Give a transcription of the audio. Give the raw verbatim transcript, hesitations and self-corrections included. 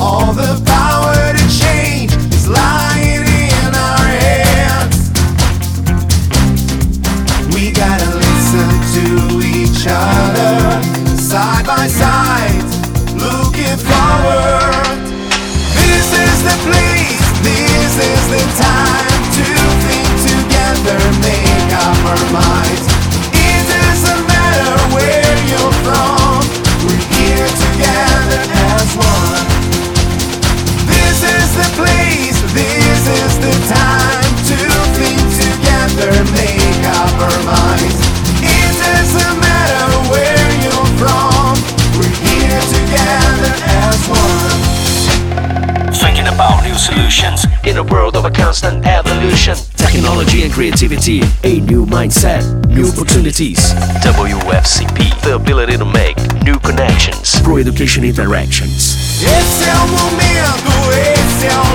All the power to change is lying in our hands. We gotta listen to each other, side by side, looking forward. This is the place, this is the time to think together, make up our minds. It doesn't matter where you're from, we're here together as one. This is the place, this is the time to think together, make up our minds. It doesn't matter where you're from, we're here together as one. Thinking about new solutions in a world of a constant evolution. Technology and creativity, a new mindset, new opportunities. W F C P, the ability to make new connections. Pro Education Interactions. Esse é o momento, esse é o